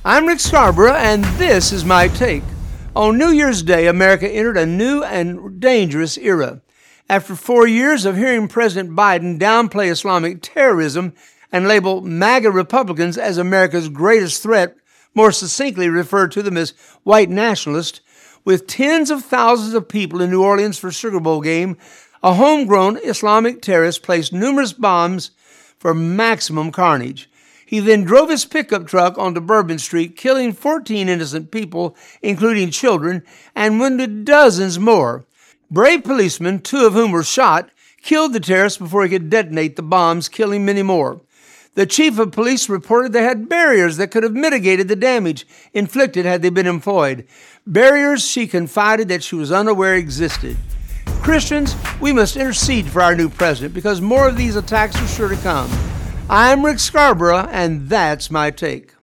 I'm Rick Scarborough, and this is my take. On New Year's Day, America entered a new and dangerous era. After 4 years of hearing President Biden downplay Islamic terrorism and label MAGA Republicans as America's greatest threat, more succinctly refer to them as white nationalists, with tens of thousands of people in New Orleans for Sugar Bowl game, a homegrown Islamic terrorist placed numerous bombs for maximum carnage. He then drove his pickup truck onto Bourbon Street, killing 14 innocent people, including children, and wounded dozens more. Brave policemen, 2 of whom were shot, killed the terrorist before he could detonate the bombs, killing many more. The chief of police reported they had barriers that could have mitigated the damage inflicted had they been employed. Barriers she confided that she was unaware existed. Christians, we must intercede for our new president because more of these attacks are sure to come. I'm Rick Scarborough, and that's my take.